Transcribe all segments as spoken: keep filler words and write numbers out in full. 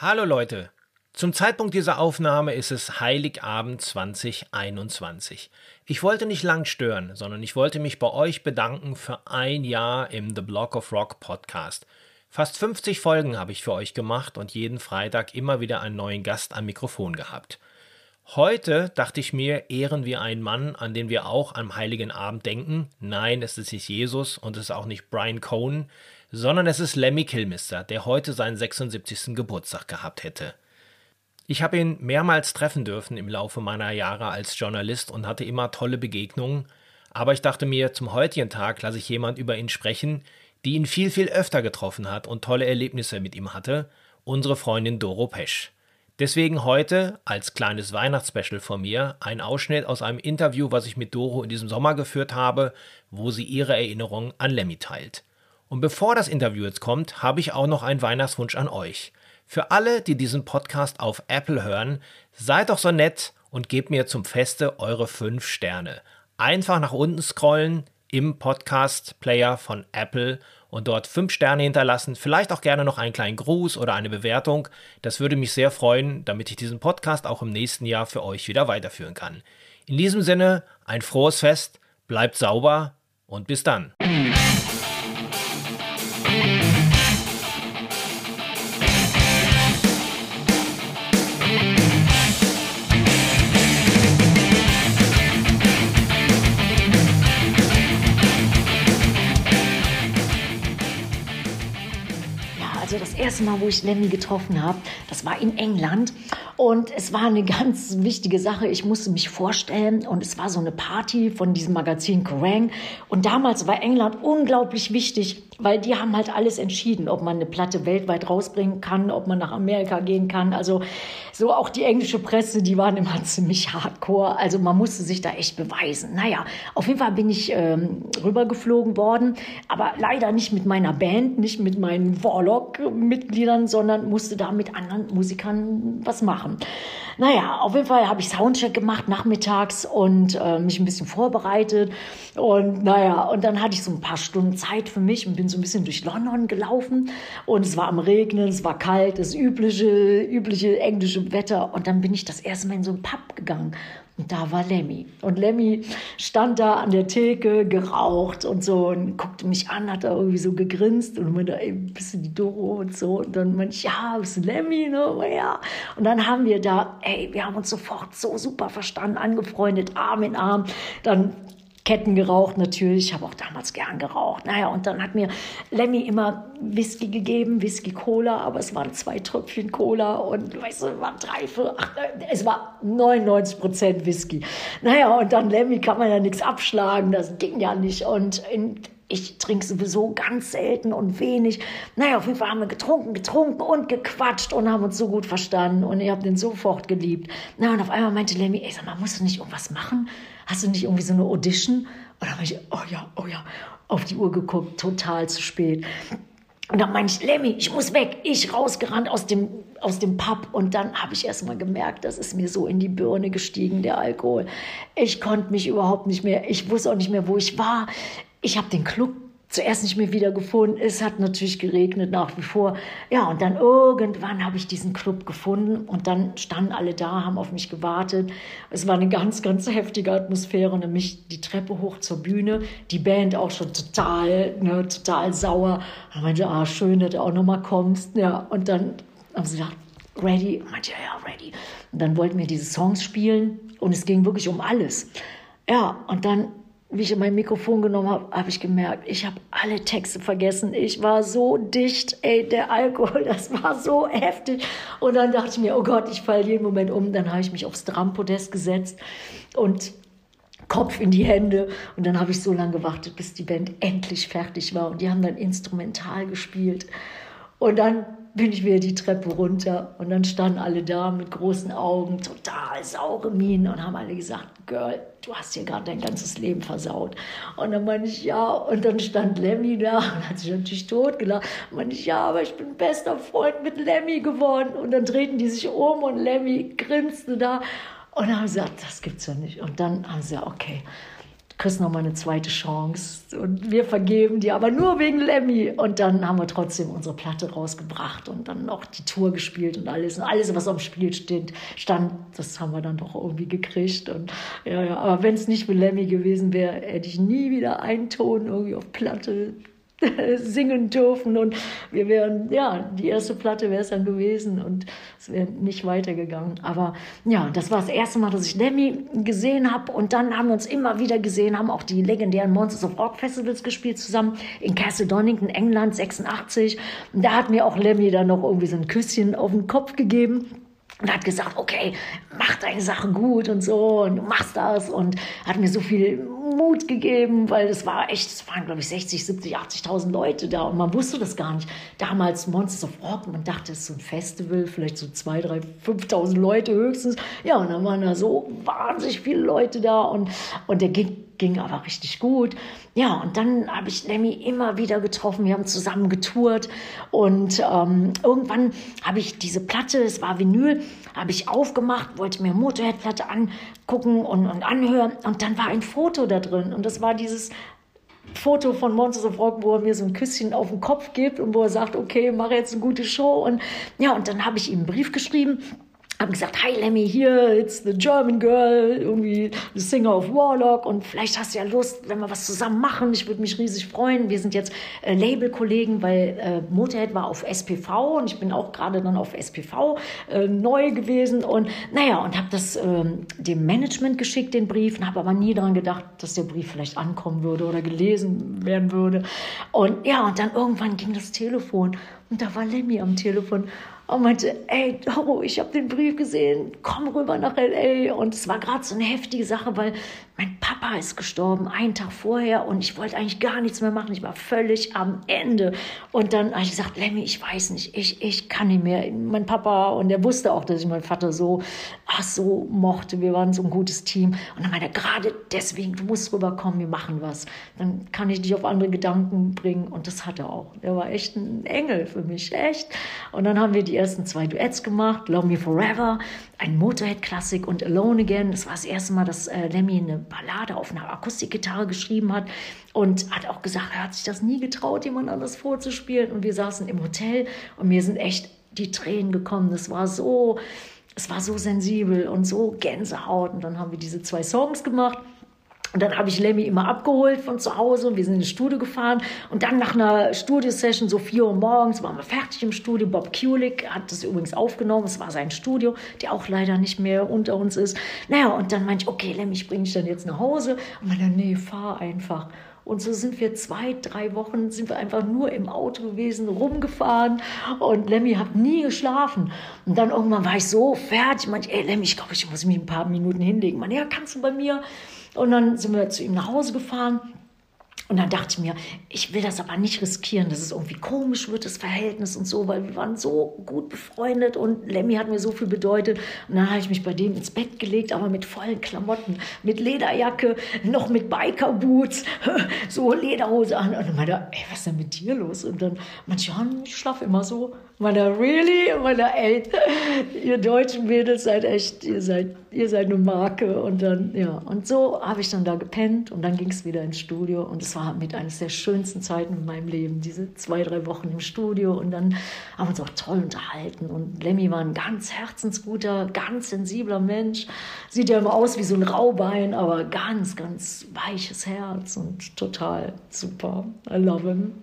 Hallo Leute, zum Zeitpunkt dieser Aufnahme ist es Heiligabend zwanzig einundzwanzig. Ich wollte nicht lang stören, sondern ich wollte mich bei euch bedanken für ein Jahr im The Block of Rock Podcast. Fast fünfzig Folgen habe ich für euch gemacht und jeden Freitag immer wieder einen neuen Gast am Mikrofon gehabt. Heute, dachte ich mir, ehren wir einen Mann, an den wir auch am Heiligen Abend denken. Nein, es ist nicht Jesus und es ist auch nicht Brian Cohen, sondern es ist Lemmy Kilmister, der heute seinen sechsundsiebzigsten Geburtstag gehabt hätte. Ich habe ihn mehrmals treffen dürfen im Laufe meiner Jahre als Journalist und hatte immer tolle Begegnungen, aber ich dachte mir, zum heutigen Tag lasse ich jemand über ihn sprechen, die ihn viel, viel öfter getroffen hat und tolle Erlebnisse mit ihm hatte, unsere Freundin Doro Pesch. Deswegen heute, als kleines Weihnachtsspecial von mir, ein Ausschnitt aus einem Interview, was ich mit Doro in diesem Sommer geführt habe, wo sie ihre Erinnerungen an Lemmy teilt. Und bevor das Interview jetzt kommt, habe ich auch noch einen Weihnachtswunsch an euch. Für alle, die diesen Podcast auf Apple hören, seid doch so nett und gebt mir zum Feste eure fünf Sterne. Einfach nach unten scrollen im Podcast-Player von Apple und dort fünf Sterne hinterlassen, vielleicht auch gerne noch einen kleinen Gruß oder eine Bewertung. Das würde mich sehr freuen, damit ich diesen Podcast auch im nächsten Jahr für euch wieder weiterführen kann. In diesem Sinne, ein frohes Fest, bleibt sauber und bis dann. Also das erste Mal, wo ich Lemmy getroffen habe, das war in England und es war eine ganz wichtige Sache. Ich musste mich vorstellen und es war so eine Party von diesem Magazin Kerrang! Und damals war England unglaublich wichtig, weil die haben halt alles entschieden, ob man eine Platte weltweit rausbringen kann, ob man nach Amerika gehen kann. Also so auch die englische Presse, die waren immer ziemlich hardcore. Also man musste sich da echt beweisen. Naja, auf jeden Fall bin ich ähm, rübergeflogen worden, aber leider nicht mit meiner Band, nicht mit meinen Warlock-Mitgliedern, sondern musste da mit anderen Musikern was machen. Naja, auf jeden Fall habe ich Soundcheck gemacht nachmittags und äh, mich ein bisschen vorbereitet. Und naja, und dann hatte ich so ein paar Stunden Zeit für mich und bin so ein bisschen durch London gelaufen. Und es war am Regnen, es war kalt, das übliche, übliche englische Wetter. Und dann bin ich das erste Mal in so einen Pub gegangen. Und da war Lemmy. Und Lemmy stand da an der Theke, geraucht und so und guckte mich an, hat da irgendwie so gegrinst und meinte, ey, bist du die Doro und so. Und dann meinte ich, ja, bist du Lemmy, ne? Ja. Und dann haben wir da, ey, wir haben uns sofort so super verstanden, angefreundet, Arm in Arm. Dann Ketten geraucht natürlich, ich habe auch damals gern geraucht. Naja, und dann hat mir Lemmy immer Whisky gegeben, Whisky-Cola, aber es waren zwei Tröpfchen Cola und weißt du, waren drei, vier, ach, es war neunundneunzig Prozent Whisky. Naja, und dann Lemmy kann man ja nichts abschlagen, das ging ja nicht. Und in, ich trinke sowieso ganz selten und wenig. Naja, auf jeden Fall haben wir getrunken, getrunken und gequatscht und haben uns so gut verstanden und ich habe den sofort geliebt. Na, und auf einmal meinte Lemmy, ey, sag mal, musst du nicht irgendwas machen? Hast du nicht irgendwie so eine Audition? Und dann habe ich, oh ja, oh ja, auf die Uhr geguckt, total zu spät. Und dann meinte ich, Lemmy, ich muss weg. Ich rausgerannt aus dem, aus dem Pub. Und dann habe ich erst mal gemerkt, das ist mir so in die Birne gestiegen, der Alkohol. Ich konnte mich überhaupt nicht mehr, ich wusste auch nicht mehr, wo ich war. Ich habe den Club zuerst nicht mehr wiedergefunden. Es hat natürlich geregnet nach wie vor. Ja, und dann irgendwann habe ich diesen Club gefunden und dann standen alle da, haben auf mich gewartet. Es war eine ganz, ganz heftige Atmosphäre, nämlich die Treppe hoch zur Bühne. Die Band auch schon total, ne, total sauer. Und ich meinte, ah, schön, dass du auch noch mal kommst. Ja, und dann haben sie gesagt, ready? Und ich meinte, ja, ja, ready. Und dann wollten wir diese Songs spielen und es ging wirklich um alles. Ja, und dann, wie ich mein Mikrofon genommen habe, habe ich gemerkt, ich habe alle Texte vergessen. Ich war so dicht, ey, der Alkohol, das war so heftig. Und dann dachte ich mir, oh Gott, ich falle jeden Moment um. Dann habe ich mich aufs Drampodest gesetzt und Kopf in die Hände. Und dann habe ich so lange gewartet, bis die Band endlich fertig war. Und die haben dann instrumental gespielt. Und dann bin ich wieder die Treppe runter und dann standen alle da mit großen Augen, total saure Mienen und haben alle gesagt, Girl, du hast hier gerade dein ganzes Leben versaut. Und dann meinte ich, ja, und dann stand Lemmy da und hat sich natürlich totgelacht. Und meinte ich, ja, aber ich bin bester Freund mit Lemmy geworden. Und dann drehten die sich um und Lemmy grinste da und haben gesagt, das gibt's ja nicht. Und dann haben sie gesagt, okay, du kriegst noch mal eine zweite Chance und wir vergeben dir, aber nur wegen Lemmy. Und dann haben wir trotzdem unsere Platte rausgebracht und dann auch die Tour gespielt und alles. Und alles, was am Spiel steht, stand, das haben wir dann doch irgendwie gekriegt. Und, ja, ja. Aber wenn es nicht für Lemmy gewesen wäre, hätte ich nie wieder einen Ton irgendwie auf Platte singen dürfen und wir wären, ja, die erste Platte wäre es dann gewesen und es wäre nicht weitergegangen. Aber ja, das war das erste Mal, dass ich Lemmy gesehen habe und dann haben wir uns immer wieder gesehen, haben auch die legendären Monsters of Rock Festivals gespielt zusammen in Castle Donington, England, sechsundachtzig. Und da hat mir auch Lemmy dann noch irgendwie so ein Küsschen auf den Kopf gegeben. Und hat gesagt, okay, mach deine Sache gut und so und du machst das und hat mir so viel Mut gegeben, weil es war echt, es waren glaube ich sechzig, siebzig, achtzigtausend Leute da und man wusste das gar nicht. Damals Monsters of Rock, man dachte, es ist so ein Festival, vielleicht so zwei, drei, fünftausend Leute höchstens. Ja, und dann waren da so wahnsinnig viele Leute da und, und der ging, ging aber richtig gut. Ja, und dann habe ich Lemmy immer wieder getroffen, wir haben zusammen getourt und ähm, irgendwann habe ich diese Platte, es war Vinyl, habe ich aufgemacht, wollte mir Motorhead-Platte angucken und, und anhören und dann war ein Foto da drin und das war dieses Foto von Monsters of Rock, wo er mir so ein Küsschen auf den Kopf gibt und wo er sagt, okay, mach jetzt eine gute Show und ja, und dann habe ich ihm einen Brief geschrieben, habe gesagt, hi Lemmy, here, it's the German girl, irgendwie the singer of Warlock und vielleicht hast du ja Lust, wenn wir was zusammen machen, ich würde mich riesig freuen. Wir sind jetzt äh, Labelkollegen, weil äh, Motorhead war auf S P V und ich bin auch gerade dann auf S P V äh, neu gewesen und naja, und habe das äh, dem Management geschickt, den Brief, und habe aber nie daran gedacht, dass der Brief vielleicht ankommen würde oder gelesen werden würde. Und ja, und dann irgendwann ging das Telefon und da war Lemmy am Telefon und meinte, ey, Doro, ich habe den Brief gesehen, komm rüber nach L A. Und es war gerade so eine heftige Sache, weil mein Papa ist gestorben, einen Tag vorher, und ich wollte eigentlich gar nichts mehr machen. Ich war völlig am Ende. Und dann habe ich gesagt, Lemmy, ich weiß nicht, ich, ich kann nicht mehr. Mein Papa, und der wusste auch, dass ich meinen Vater so, ach, so mochte. Wir waren so ein gutes Team. Und dann meinte er, gerade deswegen, du musst rüberkommen, wir machen was. Dann kann ich dich auf andere Gedanken bringen. Und das hat er auch. Der war echt ein Engel für mich, echt. Und dann haben wir die ersten zwei Duets gemacht, Love Me Forever, ein Motorhead-Klassik, und Alone Again. Das war das erste Mal, dass äh, Lemmy eine Ballade auf einer Akustikgitarre geschrieben hat und hat auch gesagt, er hat sich das nie getraut, jemand anderes vorzuspielen. Und wir saßen im Hotel und mir sind echt die Tränen gekommen. Das war so, es war so sensibel und so Gänsehaut. Und dann haben wir diese zwei Songs gemacht. Und dann habe ich Lemmy immer abgeholt von zu Hause und wir sind ins Studio gefahren. Und dann nach einer Studiosession, so vier Uhr morgens, waren wir fertig im Studio. Bob Kulick hat das übrigens aufgenommen. Es war sein Studio, der auch leider nicht mehr unter uns ist. Naja, und dann meinte ich, okay, Lemmy, ich bringe dich dann jetzt nach Hause. Und meinte, nee, fahr einfach. Und so sind wir zwei, drei Wochen, sind wir einfach nur im Auto gewesen, rumgefahren. Und Lemmy hat nie geschlafen. Und dann irgendwann war ich so fertig. Ich meinte, ey, Lemmy, ich glaube, ich muss mich ein paar Minuten hinlegen. Ich meinte, ja, kannst du bei mir? Und dann sind wir zu ihm nach Hause gefahren. Und dann dachte ich mir, ich will das aber nicht riskieren, dass es irgendwie komisch wird, das Verhältnis und so, weil wir waren so gut befreundet und Lemmy hat mir so viel bedeutet. Und dann habe ich mich bei dem ins Bett gelegt, aber mit vollen Klamotten, mit Lederjacke, noch mit Bikerboots, so Lederhose an. Und dann meinte er, ey, was ist denn mit dir los? Und dann meinte ich, ja, ich schlafe immer so. Und dann, really? Und dann, ey, ihr deutschen Mädels seid echt, ihr seid, ihr seid eine Marke. Und dann, ja, und so habe ich dann da gepennt und dann ging es wieder ins Studio. Und es war mit eines der schönsten Zeiten in meinem Leben, diese zwei, drei Wochen im Studio. Und dann haben wir uns auch toll unterhalten. Und Lemmy war ein ganz herzensguter, ganz sensibler Mensch. Sieht ja immer aus wie so ein Raubein, aber ganz, ganz weiches Herz und total super. I love him.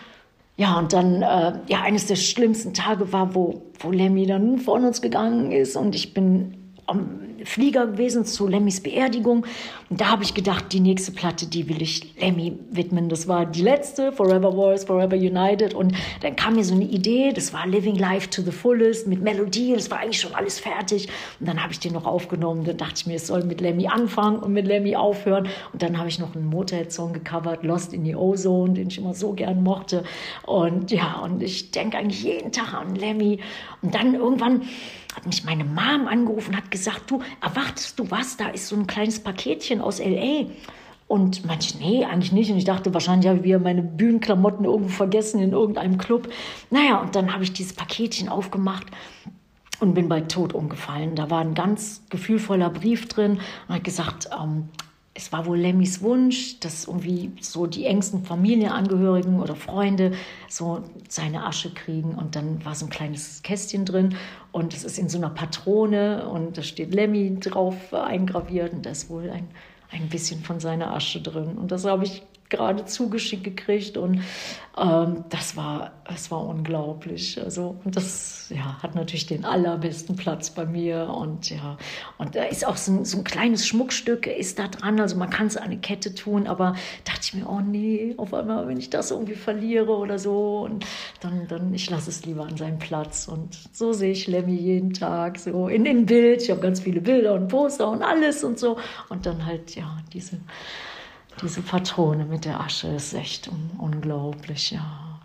Ja, und dann, äh, ja, eines der schlimmsten Tage war, wo, wo Lemmy dann von uns gegangen ist und ich bin am Flieger gewesen zu Lemmys Beerdigung. Und da habe ich gedacht, die nächste Platte, die will ich Lemmy widmen. Das war die letzte, Forever Boys, Forever United. Und dann kam mir so eine Idee, das war Living Life to the Fullest mit Melodie. Das war eigentlich schon alles fertig. Und dann habe ich den noch aufgenommen. Dann dachte ich mir, es soll mit Lemmy anfangen und mit Lemmy aufhören. Und dann habe ich noch einen Motorhead-Song gecovert, Lost in the Ozone, den ich immer so gern mochte. Und ja, und ich denke eigentlich jeden Tag an Lemmy. Und dann irgendwann hat mich meine Mom angerufen und hat gesagt, du, erwartest du was? Da ist so ein kleines Paketchen aus L A. Und meinte, nee, eigentlich nicht. Und ich dachte, wahrscheinlich habe ich wieder meine Bühnenklamotten irgendwo vergessen in irgendeinem Club. Naja, und dann habe ich dieses Paketchen aufgemacht und bin bald tot umgefallen. Da war ein ganz gefühlvoller Brief drin und hat gesagt, ähm, es war wohl Lemmys Wunsch, dass irgendwie so die engsten Familienangehörigen oder Freunde so seine Asche kriegen. Und dann war so ein kleines Kästchen drin und es ist in so einer Patrone und da steht Lemmy drauf eingraviert und da ist wohl ein, ein bisschen von seiner Asche drin. Und das habe ich gerade zugeschickt gekriegt und ähm, das war, das war unglaublich. Also, und das ja, hat natürlich den allerbesten Platz bei mir und ja, und da ist auch so ein, so ein kleines Schmuckstück ist da dran, also man kann es an eine Kette tun, aber dachte ich mir, oh nee, auf einmal, wenn ich das irgendwie verliere oder so und dann, dann ich lasse es lieber an seinen Platz und so sehe ich Lemmy jeden Tag, so in dem Bild, ich habe ganz viele Bilder und Poster und alles und so und dann halt, ja, diese Diese Patrone mit der Asche ist echt un- unglaublich, ja.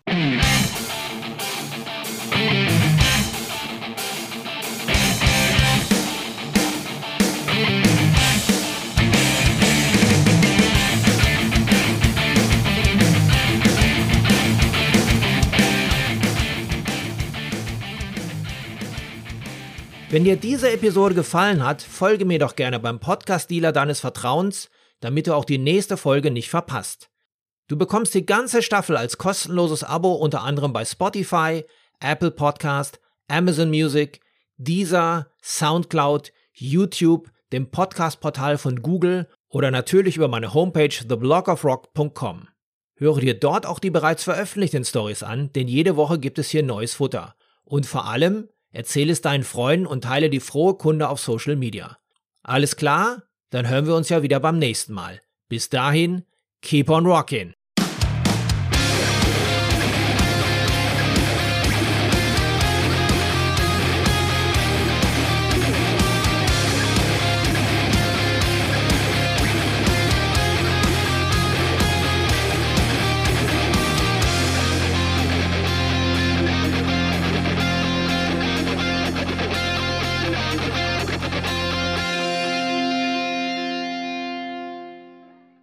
Wenn dir diese Episode gefallen hat, folge mir doch gerne beim Podcast-Dealer deines Vertrauens, damit du auch die nächste Folge nicht verpasst. Du bekommst die ganze Staffel als kostenloses Abo unter anderem bei Spotify, Apple Podcast, Amazon Music, Deezer, Soundcloud, YouTube, dem Podcast-Portal von Google oder natürlich über meine Homepage the blog of rock punkt com. Höre dir dort auch die bereits veröffentlichten Stories an, denn jede Woche gibt es hier neues Futter. Und vor allem, erzähle es deinen Freunden und teile die frohe Kunde auf Social Media. Alles klar? Dann hören wir uns ja wieder beim nächsten Mal. Bis dahin, keep on rockin'!